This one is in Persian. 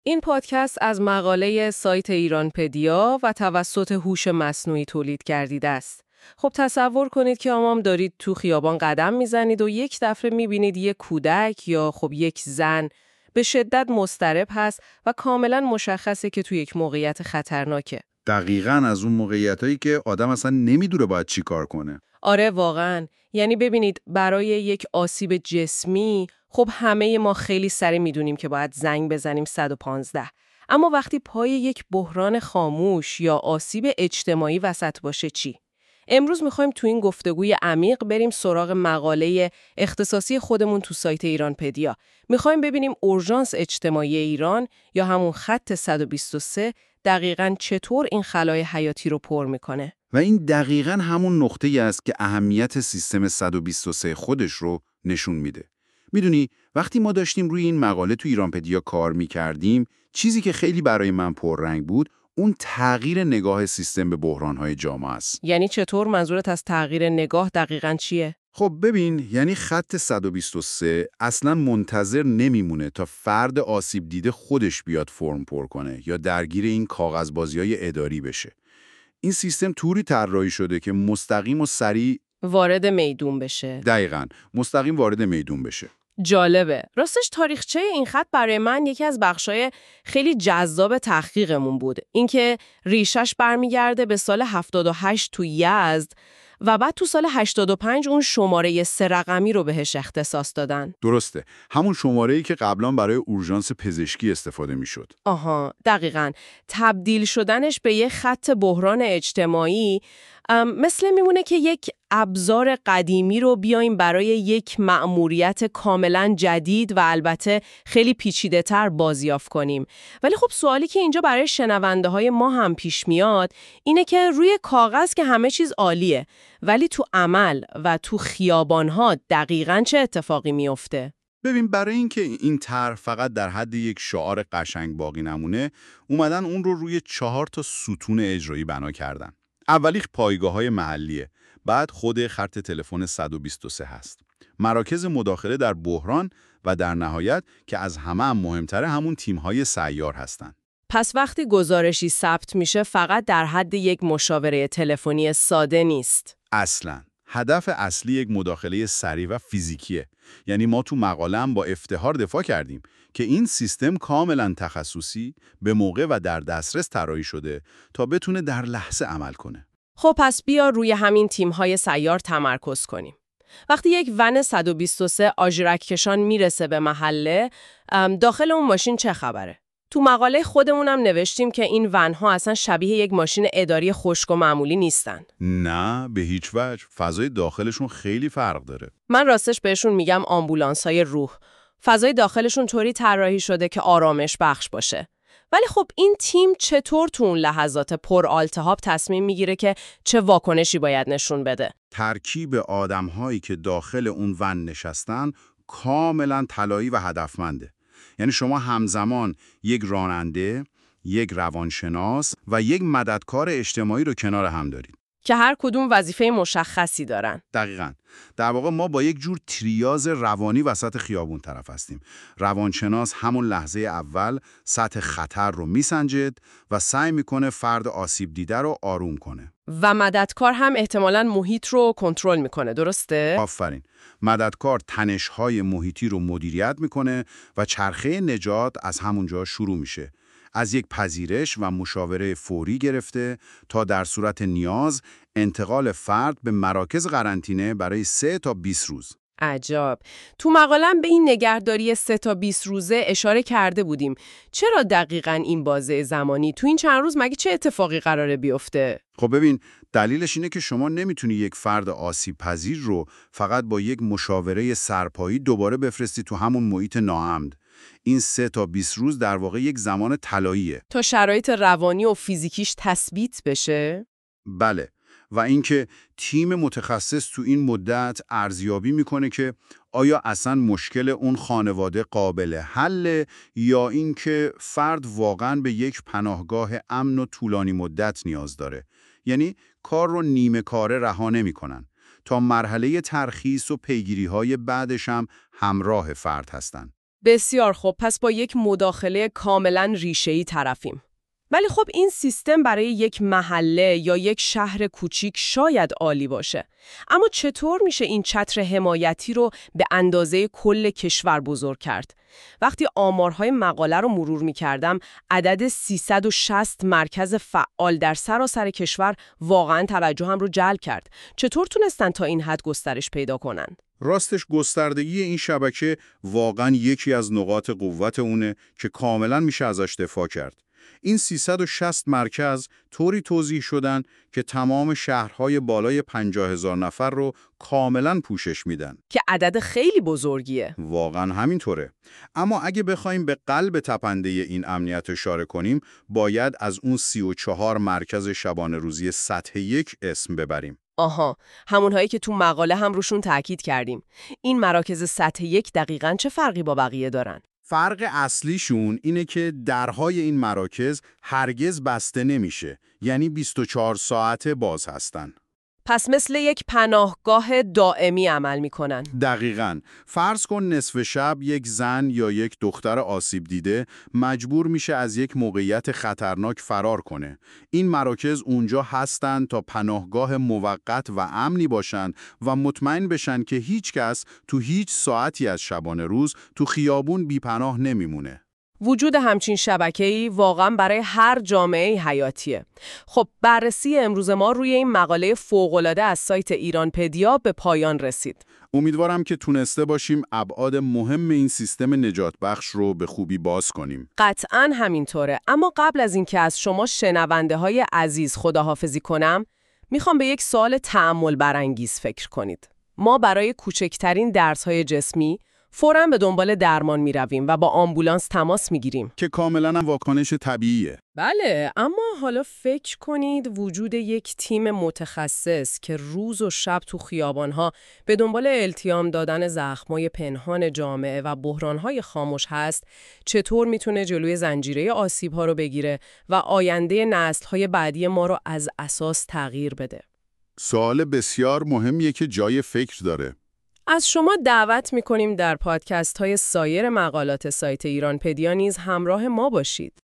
این پادکست از مقاله سایت ایرانپدیا و توسط هوش مصنوعی تولید گردیده است. خب تصور کنید که دارید تو خیابان قدم میزنید و یک دفعه میبینید یک کودک یا خب یک زن به شدت مضطرب هست و کاملا مشخصه که تو یک موقعیت خطرناکه. دقیقاً از اون موقعیتایی که آدم اصلا نمیدونه باید چی کار کنه. آره واقعاً. یعنی ببینید برای یک آسیب جسمی خب همه ما خیلی سریع میدونیم که باید زنگ بزنیم 115. اما وقتی پای یک بحران خاموش یا آسیب اجتماعی وسط باشه چی؟ امروز میخوایم تو این گفتگوی عمیق بریم سراغ مقاله اختصاصی خودمون تو سایت ایرانپدیا. میخوایم ببینیم اورژانس اجتماعی ایران یا همون خط 123 دقیقاً چطور این خلای حیاتی رو پر میکنه. و این دقیقاً همون نقطه‌ای است که اهمیت سیستم 123 خودش رو نشون میده. میدونی وقتی ما داشتیم روی این مقاله تو ایرانپدیا کار میکردیم، چیزی که خیلی برای من پررنگ بود، اون تغییر نگاه سیستم به بحران‌های جامعه است. یعنی چطور؟ منظورت از تغییر نگاه دقیقاً چیه؟ خب ببین، یعنی خط 123 اصلاً منتظر نمیمونه تا فرد آسیب دیده خودش بیاد فرم پر کنه یا درگیر این کاغذبازی‌های اداری بشه. این سیستم طوری طراحی شده که مستقیم و سریع وارد میدون بشه. دقیقاً مستقیم وارد میدون بشه. جالبه. راستش تاریخچه این خط برای من یکی از بخشای خیلی جذاب تحقیقمون بود. اینکه ریشش برمیگرده به سال 78 تو یزد و بعد تو سال 85 اون شماره 3 رقمی رو بهش اختصاص دادن. درسته. همون شماره‌ای که قبلا برای اورژانس پزشکی استفاده می‌شد. آها، دقیقاً. تبدیل شدنش به یک خط بحران اجتماعی مثل میمونه که یک ابزار قدیمی رو بیایم برای یک مأموریت کاملاً جدید و البته خیلی پیچیده‌تر بازیافت کنیم. ولی خب سوالی که اینجا برای شنونده‌های ما هم پیش میاد اینه که روی کاغذ که همه چیز عالیه، ولی تو عمل و تو خیابان‌ها دقیقاً چه اتفاقی میفته؟ ببین، برای اینکه این طرح فقط در حد یک شعار قشنگ باقی نمونه، اومدن اون رو روی 4 تا ستون اجرایی بنا کردن. اولی پایگاه‌های محلیه، بعد خود خط تلفن 123 هست. مراکز مداخله در بحران و در نهایت که از همه هم مهمتره همون تیم‌های سیار هستن. پس وقتی گزارشی ثبت میشه فقط در حد یک مشاوره تلفنی ساده نیست. اصلاً هدف اصلی یک مداخله سریع و فیزیکیه. یعنی ما تو مقاله هم با افتخار دفاع کردیم که این سیستم کاملا تخصصی، به موقع و در دسترس طراحی شده تا بتونه در لحظه عمل کنه. خب پس بیا روی همین تیم‌های سیار تمرکز کنیم. وقتی یک ون 123 آژیرک کشان میرسه به محله، داخل اون ماشین چه خبره؟ تو مقاله خودمونم نوشتیم که این ونها اصلا شبیه یک ماشین اداری خشک و معمولی نیستن. نه، به هیچ وجه. فضای داخلشون خیلی فرق داره. من راستش بهشون میگم آمبولانس‌های روح. فضای داخلشون طوری طراحی شده که آرامش بخش باشه. ولی خب این تیم چطور تو اون لحظات پر آلتهاب تصمیم میگیره که چه واکنشی باید نشون بده؟ ترکیب آدم‌هایی که داخل اون ون نشستن کاملا طلایی و هدفمنده. یعنی شما همزمان یک راننده، یک روانشناس و یک مددکار اجتماعی رو کنار هم دارید. که هر کدوم وظیفه مشخصی دارن. دقیقاً. در واقع ما با یک جور تریاز روانی وسط خیابون طرف هستیم. روانشناس همون لحظه اول سطح خطر رو میسنجد و سعی میکنه فرد آسیب دیده رو آروم کنه. و مددکار هم احتمالاً محیط رو کنترل میکنه، درسته؟ آفرین. مددکار تنش‌های محیطی رو مدیریت میکنه و چرخه نجات از همونجا شروع میشه. از یک پذیرش و مشاوره فوری گرفته تا در صورت نیاز انتقال فرد به مراکز قرنطینه برای 3 تا 20 روز. عجب. تو مقالم به این نگهداری 3 تا 20 روزه اشاره کرده بودیم. چرا دقیقاً این بازه زمانی؟ تو این چند روز مگه چه اتفاقی قراره بیفته؟ خب ببین، دلیلش اینه که شما نمیتونی یک فرد آسیب پذیر رو فقط با یک مشاوره سرپایی دوباره بفرستی تو همون محیط ناامن. این 3 تا 20 روز در واقع یک زمان طلاییه تا شرایط روانی و فیزیکیش تثبیت بشه؟ بله. و اینکه تیم متخصص تو این مدت ارزیابی میکنه که آیا اصلا مشکل اون خانواده قابل حل یا اینکه فرد واقعا به یک پناهگاه امن و طولانی مدت نیاز داره. یعنی کار رو نیمه کاره رها نمیکنن تا مرحله ترخیص و پیگیری‌های بعدش هم همراه فرد هستن. بسیار خوب، پس با یک مداخله کاملا ریشه‌ای طرفیم. ولی خب این سیستم برای یک محله یا یک شهر کوچیک شاید عالی باشه. اما چطور میشه این چتر حمایتی رو به اندازه کل کشور بزرگ کرد؟ وقتی آمارهای مقاله رو مرور می‌کردم، عدد 360 مرکز فعال در سراسر کشور واقعاً توجهم رو جلب کرد. چطور تونستن تا این حد گسترش پیدا کنن؟ راستش گستردگی این شبکه واقعاً یکی از نقاط قوت اونه که کاملاً میشه ازش دفاع کرد. این 360 مرکز طوری توزیع شدن که تمام شهرهای بالای 50,000 نفر رو کاملاً پوشش میدن. که عدد خیلی بزرگیه. واقعاً همینطوره. اما اگه بخوایم به قلب تپنده این امنیت اشاره کنیم، باید از اون 34 مرکز شبانه روزی سطح 1 اسم ببریم. آها، همونهایی که تو مقاله هم روشون تاکید کردیم. این مراکز سطح 1 دقیقاً چه فرقی با بقیه دارن؟ فرق اصلیشون اینه که درهای این مراکز هرگز بسته نمیشه، یعنی 24 ساعته باز هستن. پس مثل یک پناهگاه دائمی عمل میکنن. دقیقاً. فرض کن نصف شب یک زن یا یک دختر آسیب دیده مجبور میشه از یک موقعیت خطرناک فرار کنه. این مراکز اونجا هستن تا پناهگاه موقت و امنی باشن و مطمئن بشن که هیچ کس تو هیچ ساعتی از شبانه روز تو خیابون بی‌پناه نمیمونه. وجود همچین شبکه‌ای واقعاً برای هر جامعه حیاتیه. خب بررسی امروز ما روی این مقاله فوق‌العاده از سایت ایرانپدیا به پایان رسید. امیدوارم که تونسته باشیم ابعاد مهم این سیستم نجات بخش رو به خوبی باز کنیم. قطعاً همینطوره. اما قبل از اینکه از شما شنونده‌های عزیز خداحافظی کنم، میخوام به یک سوال تأمل برانگیز فکر کنید. ما برای کوچکترین درس‌های جسمی فوراً به دنبال درمان می‌رویم و با آمبولانس تماس می‌گیریم. که کاملاً هم واکنش طبیعیه. بله، اما حالا فکر کنید وجود یک تیم متخصص که روز و شب تو خیابان‌ها به دنبال التیام دادن زخم‌های پنهان جامعه و بحران‌های خاموش هست، چطور میتونه جلوی زنجیره آسیب‌ها رو بگیره و آینده نسل‌های بعدی ما رو از اساس تغییر بده؟ سوال بسیار مهمیه که جای فکر داره. از شما دعوت می‌کنیم در پادکست‌های سایر مقالات سایت ایرانپدیا نیز همراه ما باشید.